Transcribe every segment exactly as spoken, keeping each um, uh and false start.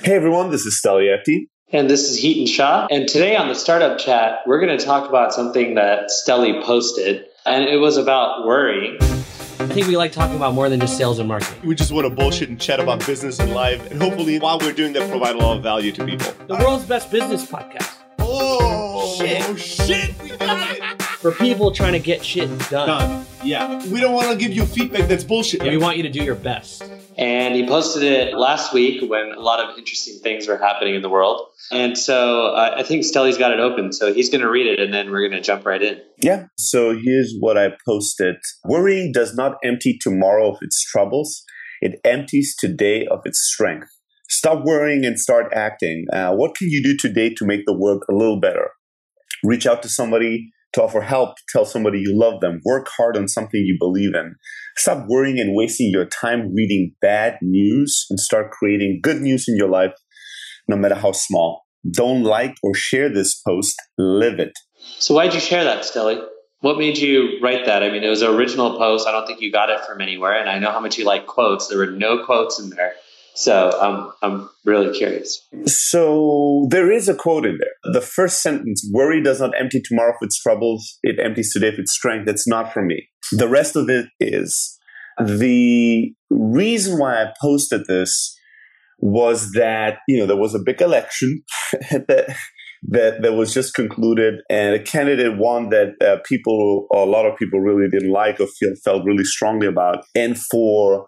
Hey everyone, this is Steliefty. And this is Heaton Shah. And today on the Startup Chat, we're going to talk about something that Steli posted. And it was about worrying. I think we like talking about more than just sales and marketing. We just want to bullshit and chat about business and life. And hopefully, while we're doing that, provide a lot of value to people. The world's best business podcast. Oh, shit. Oh, shit. We got it. For people trying to get shit done. Done. Yeah. We don't want to give you feedback that's bullshit. Yeah, we want you to do your best. And he posted it last week when a lot of interesting things were happening in the world. And so uh, I think Steli's got it open. So he's going to read it and then we're going to jump right in. Yeah. So here's what I posted. Worrying does not empty tomorrow of its troubles. It empties today of its strength. Stop worrying and start acting. Uh, what can you do today to make the world a little better? Reach out to somebody to offer help. Tell somebody you love them. Work hard on something you believe in. Stop worrying and wasting your time reading bad news and start creating good news in your life, no matter how small. Don't like or share this post. Live it. So why'd you share that, Steli? What made you write that? I mean, it was an original post. I don't think you got it from anywhere. And I know how much you like quotes. There were no quotes in there. So um, I'm really curious. So there is a quote in there. The first sentence, worry does not empty tomorrow of its troubles. It empties today of its strength. That's not for me. The rest of it is. The reason why I posted this was that, you know, there was a big election that, that, that was just concluded, and a candidate won that uh, people, or a lot of people really didn't like or feel, felt really strongly about. And for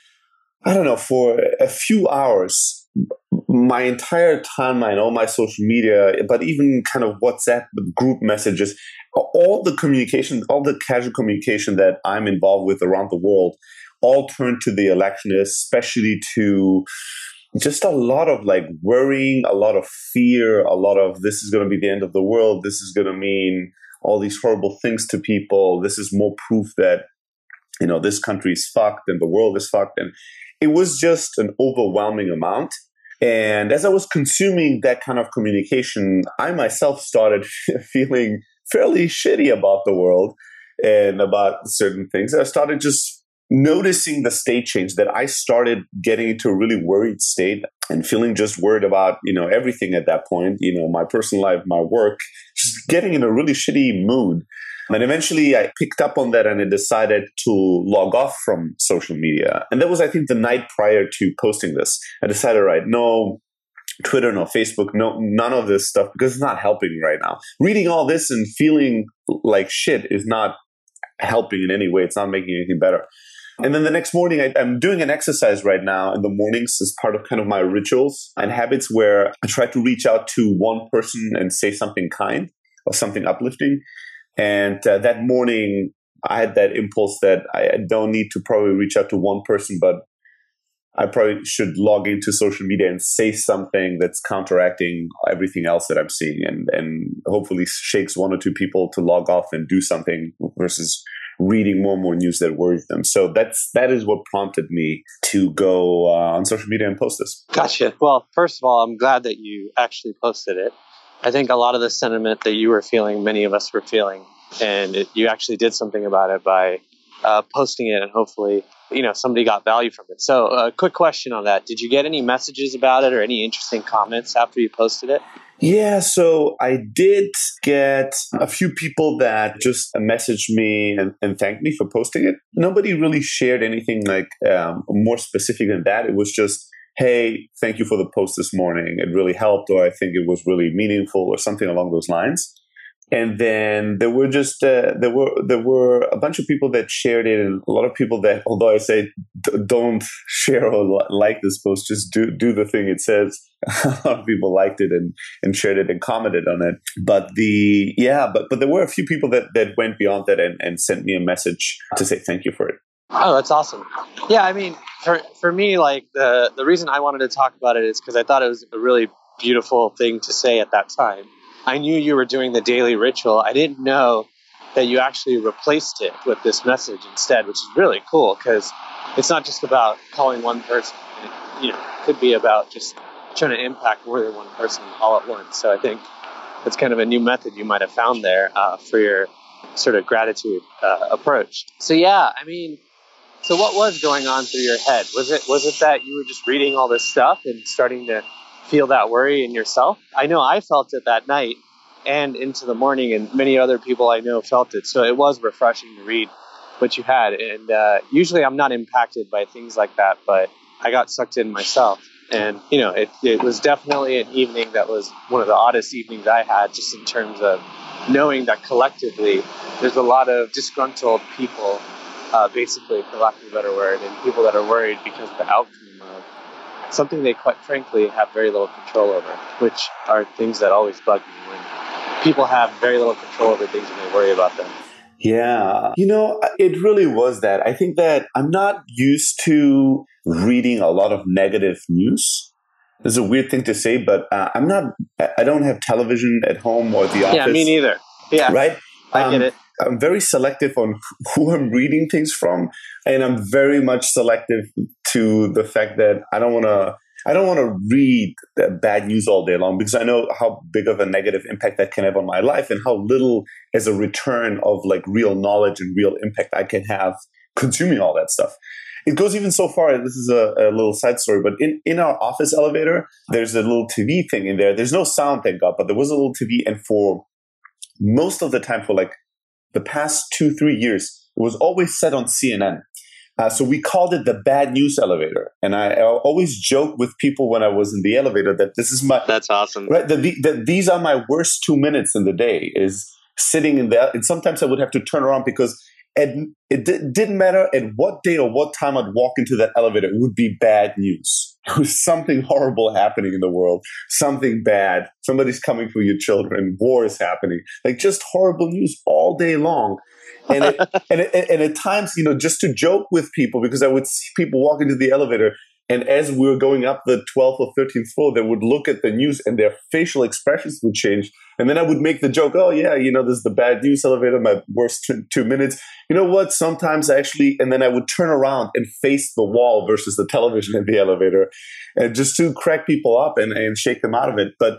I don't know, for a few hours, my entire timeline, all my social media, but even kind of WhatsApp group messages, all the communication, all the casual communication that I'm involved with around the world, all turned to the election, especially to just a lot of like worrying, a lot of fear, a lot of this is going to be the end of the world. This is going to mean all these horrible things to people. This is more proof that, you know, this country is fucked and the world is fucked. And it was just an overwhelming amount. And as I was consuming that kind of communication, I myself started feeling fairly shitty about the world and about certain things. I started just noticing the state change, that I started getting into a really worried state and feeling just worried about, you know, everything at that point, you know, my personal life, my work, just getting in a really shitty mood. And eventually I picked up on that and I decided to log off from social media. And that was, I think, the night prior to posting this. I decided, right, no Twitter, no Facebook, no none of this stuff, because it's not helping right now. Reading all this and feeling like shit is not helping in any way. It's not making anything better. And then the next morning, I, I'm doing an exercise right now in the mornings as part of kind of my rituals and habits where I try to reach out to one person and say something kind or something uplifting. And uh, that morning, I had that impulse that I don't need to probably reach out to one person, but I probably should log into social media and say something that's counteracting everything else that I'm seeing, and, and hopefully shakes one or two people to log off and do something versus reading more and more news that worries them. So that's that is what prompted me to go uh, on social media and post this. Gotcha. Well, first of all, I'm glad that you actually posted it. I think a lot of the sentiment that you were feeling, many of us were feeling, and it, you actually did something about it by uh, posting it, and hopefully, you know, somebody got value from it. So a uh, quick question on that. Did you get any messages about it or any interesting comments after you posted it? Yeah, so I did get a few people that just messaged me and, and thanked me for posting it. Nobody really shared anything like um, more specific than that. It was just, hey, thank you for the post this morning. It really helped, or I think it was really meaningful, or something along those lines. And then there were just uh, there were there were a bunch of people that shared it, and a lot of people that, although I say d- don't share or li- like this post, just do do the thing it says. A lot of people liked it and, and shared it and commented on it. But the yeah, but but there were a few people that, that went beyond that and, and sent me a message to say thank you for it. Oh, that's awesome. Yeah, I mean, for for me, like the the reason I wanted to talk about it is because I thought it was a really beautiful thing to say at that time. I knew you were doing the daily ritual. I didn't know that you actually replaced it with this message instead, which is really cool because it's not just about calling one person. It, you know, it could be about just trying to impact more than one person all at once. So I think that's kind of a new method you might have found there uh, for your sort of gratitude uh, approach. So yeah, I mean, So what was going on through your head? Was it was it that you were just reading all this stuff and starting to feel that worry in yourself? I know I felt it that night and into the morning, and many other people I know felt it. So it was refreshing to read what you had. And uh, usually I'm not impacted by things like that, but I got sucked in myself. And, you know, it, it was definitely an evening that was one of the oddest evenings I had, just in terms of knowing that collectively there's a lot of disgruntled people, uh, basically, for lack of a better word, and people that are worried because of the outcome of something they, quite frankly, have very little control over, which are things that always bug me when people have very little control over things and they worry about them. Yeah. You know, it really was that. I think that I'm not used to reading a lot of negative news. This is a weird thing to say, but uh, I'm not, I don't have television at home or the office. Yeah, me neither. Yeah. Right? I um, get it. I'm very selective on who I'm reading things from. And I'm very much selective to the fact that I don't want to, I don't want to read bad news all day long, because I know how big of a negative impact that can have on my life and how little as a return of like real knowledge and real impact I can have consuming all that stuff. It goes even so far, this is a, a little side story, but in, in our office elevator, there's a little T V thing in there. There's no sound, thank God, but there was a little T V. And for most of the time, for like the past two, three years, it was always set on C N N. Uh, so we called it the bad news elevator. And I, I always joke with people when I was in the elevator that this is my... That's awesome. Right. That the, the, these are my worst two minutes in the day, is sitting in there. And sometimes I would have to turn around because at, it d- didn't matter at what day or what time I'd walk into that elevator, it would be bad news. There was something horrible happening in the world, something bad. Somebody's coming for your children. War is happening. Like just horrible news all day long. And it, and, it, and at times, you know, just to joke with people, because I would see people walk into the elevator, and as we were going up the twelfth or thirteenth floor, they would look at the news and their facial expressions would change. And then I would make the joke, oh, yeah, you know, this is the bad news elevator, my worst t- two minutes. You know what? Sometimes actually, and then I would turn around and face the wall versus the television in the elevator, and just to crack people up and, and shake them out of it. But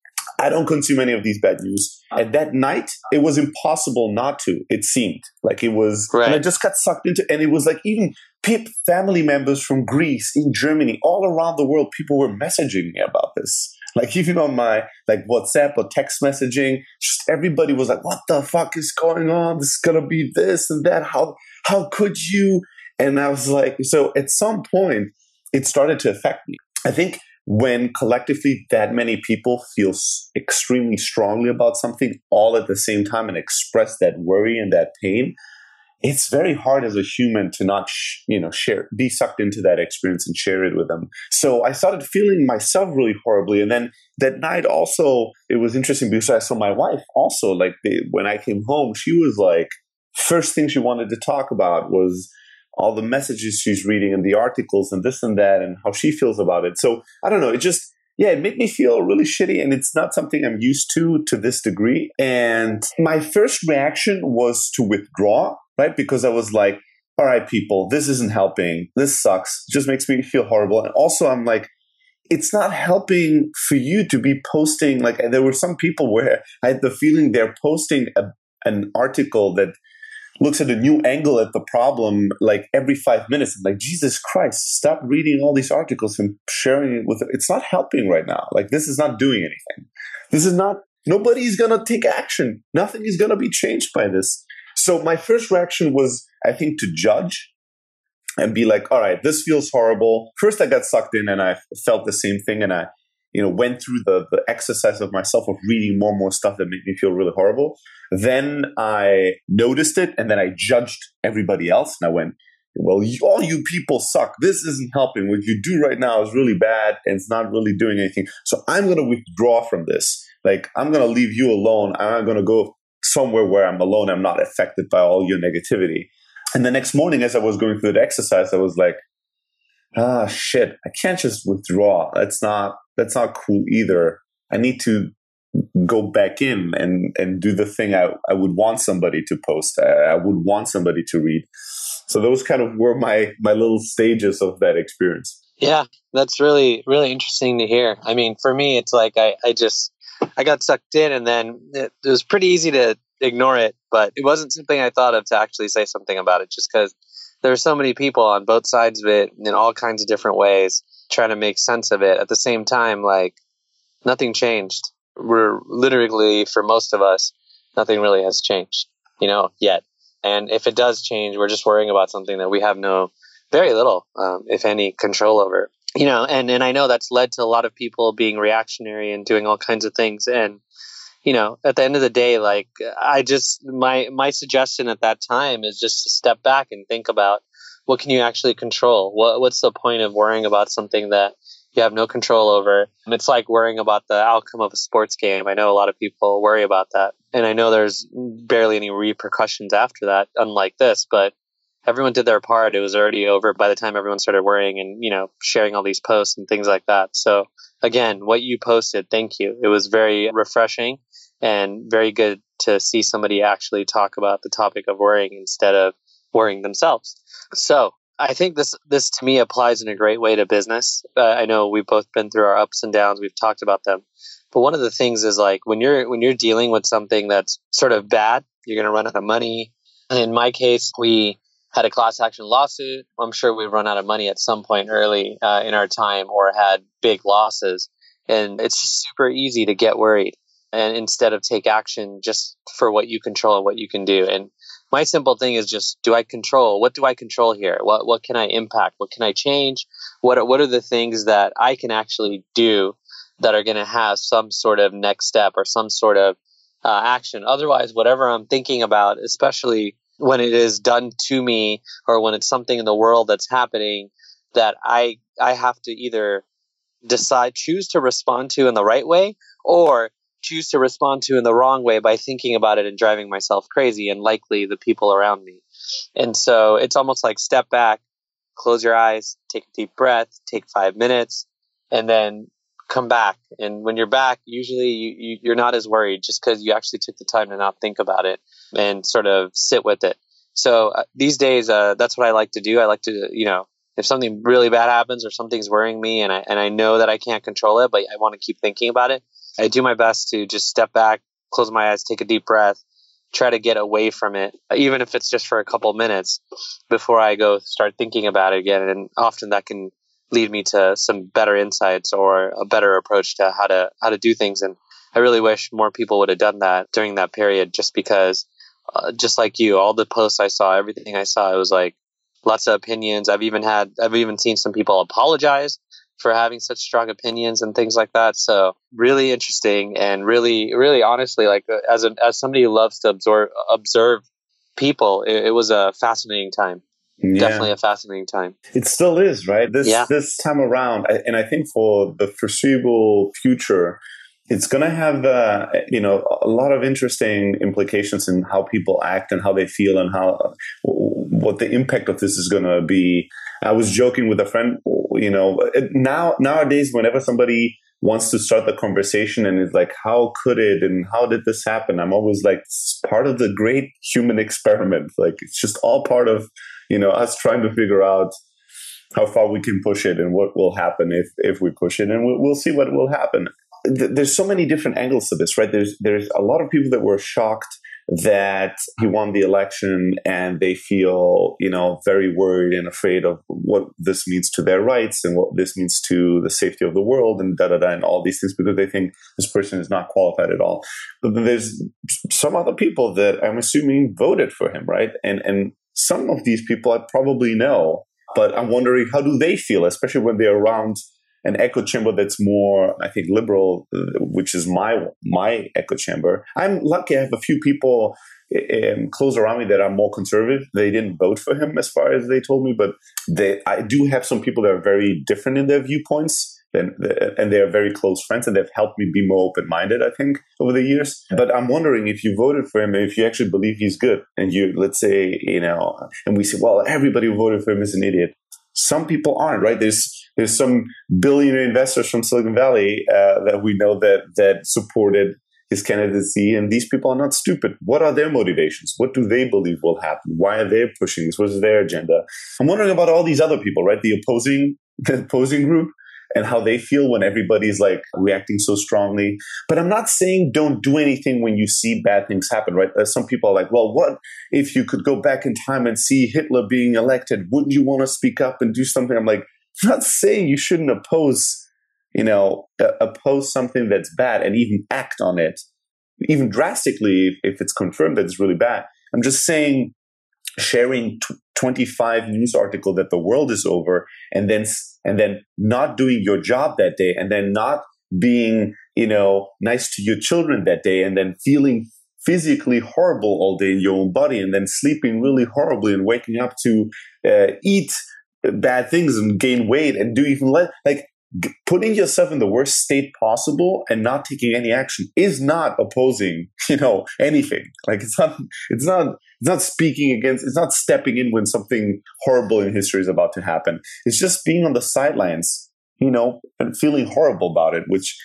I don't consume any of these bad news. And that night, it was impossible not to, it seemed. Like it was, right. And I just got sucked into, and it was like even people, family members from Greece, in Germany, all around the world, people were messaging me about this. Like even on my like WhatsApp or text messaging, just everybody was like, what the fuck is going on? This is going to be this and that. How, how could you? And I was like, so at some point, it started to affect me. I think when collectively that many people feel extremely strongly about something all at the same time and express that worry and that pain, it's very hard as a human to not, sh- you know, share, be sucked into that experience and share it with them. So I started feeling myself really horribly. And then that night also, it was interesting because I saw my wife also, like they, when I came home, she was like, first thing she wanted to talk about was all the messages she's reading and the articles and this and that and how she feels about it. So I don't know. It just, yeah, it made me feel really shitty, and it's not something I'm used to to this degree. And my first reaction was to withdraw, right? Because I was like, all right, people, this isn't helping. This sucks. It just makes me feel horrible. And also I'm like, it's not helping for you to be posting. Like there were some people where I had the feeling they're posting a, an article that looks at a new angle at the problem like every five minutes. I'm like, Jesus Christ, stop reading all these articles and sharing it with, it's not helping right now. Like this is not doing anything. This is not, nobody's going to take action. Nothing is going to be changed by this. So my first reaction was, I think, to judge and be like, all right, this feels horrible. First I got sucked in and I felt the same thing. And I, you know, went through the, the exercise of myself of reading more and more stuff that made me feel really horrible. Then I noticed it, and then I judged everybody else. And I went, well, you, all you people suck. This isn't helping. What you do right now is really bad, and it's not really doing anything. So I'm going to withdraw from this. Like, I'm going to leave you alone. I'm going to go somewhere where I'm alone. I'm not affected by all your negativity. And the next morning, as I was going through the exercise, I was like, ah, shit, I can't just withdraw. That's not, that's not cool either. I need to go back in and, and do the thing I, I would want somebody to post. I, I would want somebody to read. So those kind of were my, my little stages of that experience. Yeah, that's really, really interesting to hear. I mean, for me, it's like I, I just, I got sucked in, and then it, it was pretty easy to ignore it, but it wasn't something I thought of to actually say something about it, just because there were so many people on both sides of it in all kinds of different ways trying to make sense of it. At the same time, like, nothing changed. We're literally, for most of us, nothing really has changed, you know, yet. And if it does change, we're just worrying about something that we have no, very little, um, if any, control over. You know, and, and I know that's led to a lot of people being reactionary and doing all kinds of things. And, you know, at the end of the day, like, I just, my, my suggestion at that time is just to step back and think about what can you actually control? What, what's the point of worrying about something that you have no control over? It's like worrying about the outcome of a sports game. I know a lot of people worry about that. And I know there's barely any repercussions after that, unlike this, but everyone did their part. It was already over by the time everyone started worrying and, you know, sharing all these posts and things like that. So again, what you posted, thank you. It was very refreshing and very good to see somebody actually talk about the topic of worrying instead of worrying themselves. So I think this, this to me applies in a great way to business. Uh, I know we've both been through our ups and downs. We've talked about them. But one of the things is, like, when you're, when you're dealing with something that's sort of bad, you're going to run out of money. And in my case, we had a class action lawsuit. I'm sure we've run out of money at some point early uh, in our time, or had big losses. And it's just super easy to get worried, and instead of take action just for what you control and what you can do. And my simple thing is just, do I control? What do I control here? What what can I impact? What can I change? What are, what are the things that I can actually do that are going to have some sort of next step or some sort of uh, action? Otherwise, whatever I'm thinking about, especially when it is done to me, or when it's something in the world that's happening that I I have to either decide, choose to respond to in the right way, or choose to respond to in the wrong way by thinking about it and driving myself crazy, and likely the people around me. And so it's almost like step back, close your eyes, take a deep breath, take five minutes, and then come back. And when you're back, usually you, you, you're not as worried, just because you actually took the time to not think about it and sort of sit with it. So uh, these days, uh, that's what I like to do. I like to, you know, if something really bad happens or something's worrying me, and I, and I know that I can't control it, but I want to keep thinking about it, I do my best to just step back, close my eyes, take a deep breath, try to get away from it, even if it's just for a couple minutes before I go start thinking about it again. And often that can lead me to some better insights or a better approach to how to how to do things. And I really wish more people would have done that during that period, just because, uh, just like you, all the posts I saw, everything I saw, it was like lots of opinions. I've even had, I've even seen some people apologize for having such strong opinions and things like that. So really interesting, and really, really honestly, like as a, as somebody who loves to absorb, observe people, it, it was a fascinating time. Yeah. Definitely a fascinating time. It still is, right? This yeah. this time around, and I think for the foreseeable future, it's going to have uh, you know a lot of interesting implications in how people act and how they feel, and how what the impact of this is going to be. I was joking with a friend, you know, now nowadays, whenever somebody wants to start the conversation and is like, how could it and how did this happen? I'm always like, it's part of the great human experiment. Like, it's just all part of, you know, us trying to figure out how far we can push it and what will happen if, if we push it, and we'll, we'll see what will happen. There's so many different angles to this, right? There's, there's a lot of people that were shocked that he won the election, and they feel, you know, very worried and afraid of what this means to their rights and what this means to the safety of the world, and da da da, and all these things, because they think this person is not qualified at all. But then there's some other people that I'm assuming voted for him, right? And and some of these people I probably know, but I'm wondering, how do they feel, especially when they're around an echo chamber that's more, I think, liberal, which is my my echo chamber. I'm lucky I have a few people um, close around me that are more conservative. They didn't vote for him, as far as they told me, but they, I do have some people that are very different in their viewpoints, and, and they're very close friends, and they've helped me be more open-minded, I think, over the years. But I'm wondering, if you voted for him, if you actually believe he's good, and you, let's say, you know, and we say, well, everybody who voted for him is an idiot. Some people aren't, right? There's there's some billionaire investors from Silicon Valley uh, that we know that that supported his candidacy, and these people are not stupid. What are their motivations? What do they believe will happen? Why are they pushing this? What is their agenda? I'm wondering about all these other people, right? The opposing the opposing group, and how they feel when everybody's like reacting so strongly. But I'm not saying don't do anything when you see bad things happen, right? Uh, some people are like, well, what if you could go back in time and see Hitler being elected? Wouldn't you want to speak up and do something? I'm like, I'm not saying you shouldn't oppose, you know, uh, oppose something that's bad and even act on it, even drastically if, if it's confirmed that it's really bad. I'm just saying sharing t- twenty-five news article that the world is over and then and then not doing your job that day and then not being, you know, nice to your children that day and then feeling physically horrible all day in your own body and then sleeping really horribly and waking up to uh, eat bad things and gain weight and do even less, like g- putting yourself in the worst state possible and not taking any action is not opposing, you know, anything. Like it's not, it's not, it's not speaking against, it's not stepping in when something horrible in history is about to happen. It's just being on the sidelines, you know, and feeling horrible about it, which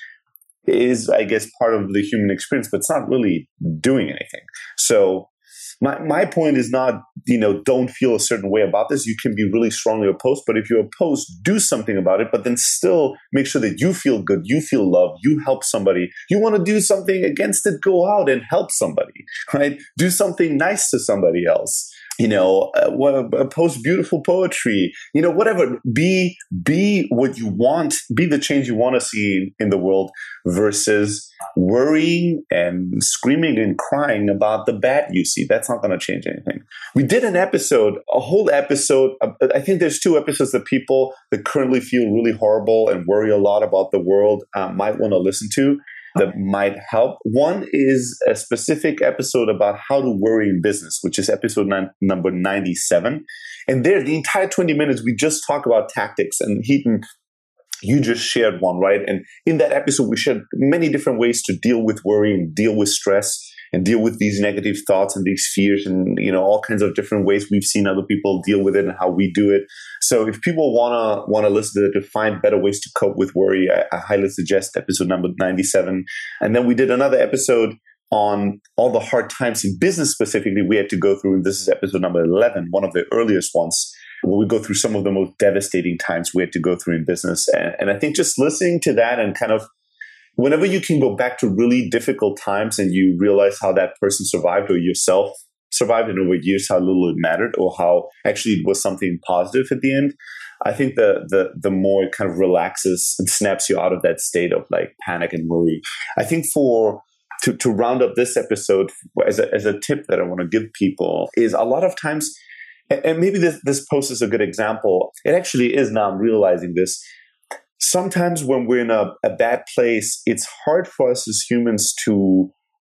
is, I guess, part of the human experience, but it's not really doing anything. So my my point is not, you know, don't feel a certain way about this. You can be really strongly opposed, but if you're opposed, do something about it, but then still make sure that you feel good, you feel loved, you help somebody. You want to do something against it, go out and help somebody, right? Do something nice to somebody else. You know, uh, uh, post beautiful poetry, you know, whatever. Be, be what you want, be the change you want to see in the world versus worrying and screaming and crying about the bad you see. That's not going to change anything. We did an episode, a whole episode. I think there's two episodes that people that currently feel really horrible and worry a lot about the world uh, might want to listen to. That might help. One is a specific episode about how to worry in business, which is episode nine, number ninety-seven. And there, the entire twenty minutes, we just talk about tactics. And Heaton, you just shared one, right? And in that episode, we shared many different ways to deal with worry and deal with stress and deal with these negative thoughts and these fears and, you know, all kinds of different ways we've seen other people deal with it and how we do it. So if people want to want to listen to it, to find better ways to cope with worry, I, I highly suggest episode number ninety-seven. And then we did another episode on all the hard times in business specifically we had to go through. And this is episode number eleven, one of the earliest ones, where we go through some of the most devastating times we had to go through in business. And, and I think just listening to that and kind of whenever you can go back to really difficult times and you realize how that person survived or yourself survived and over years how little it mattered or how actually it was something positive at the end, I think the the the more it kind of relaxes and snaps you out of that state of like panic and worry. I think for to, to round up this episode as a, as a tip that I want to give people is a lot of times, and maybe this, this post is a good example. It actually is now, I'm realizing this. Sometimes when we're in a, a bad place, it's hard for us as humans to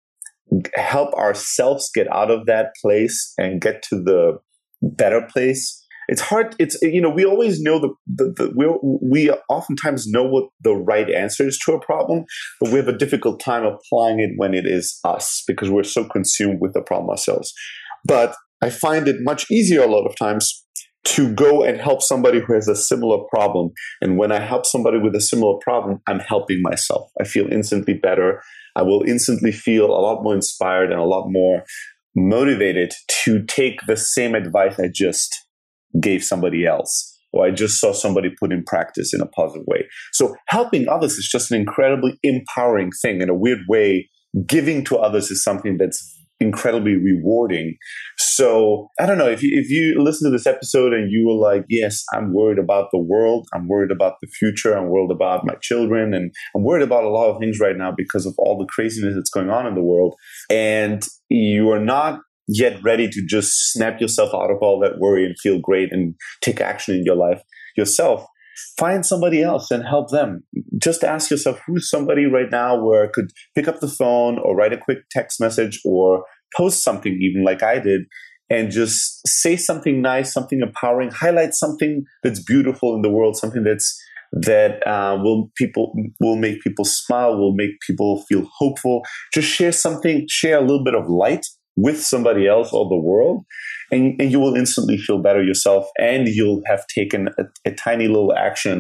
help ourselves get out of that place and get to the better place. It's hard. It's, you know, we always know the, the, the we, we oftentimes know what the right answer is to a problem, but we have a difficult time applying it when it is us because we're so consumed with the problem ourselves. But I find it much easier a lot of times to go and help somebody who has a similar problem. And when I help somebody with a similar problem, I'm helping myself. I feel instantly better. I will instantly feel a lot more inspired and a lot more motivated to take the same advice I just gave somebody else, or I just saw somebody put in practice in a positive way. So helping others is just an incredibly empowering thing. In a weird way, giving to others is something that's incredibly rewarding. So I don't know, if you, if you listen to this episode and you were like, yes, I'm worried about the world, I'm worried about the future, I'm worried about my children, and I'm worried about a lot of things right now because of all the craziness that's going on in the world, and you are not yet ready to just snap yourself out of all that worry and feel great and take action in your life yourself, find somebody else and help them. Just ask yourself, who's somebody right now where I could pick up the phone or write a quick text message or post something even like I did and just say something nice, something empowering, highlight something that's beautiful in the world, something that's that uh, will people will make people smile, will make people feel hopeful. Just share something, share a little bit of light with somebody else or the world, and, and you will instantly feel better yourself, and you'll have taken a, a tiny little action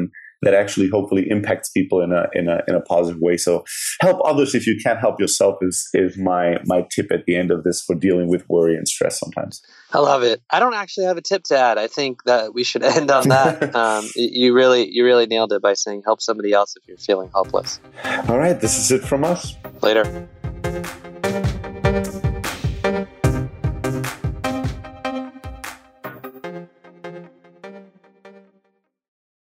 that actually hopefully impacts people in a in a in a positive way. So help others if you can't help yourself is is my my tip at the end of this for dealing with worry and stress sometimes. I love it. I don't actually have a tip to add. I think that we should end on that. um, you really you really nailed it by saying help somebody else if you're feeling helpless. All right, this is it from us. Later.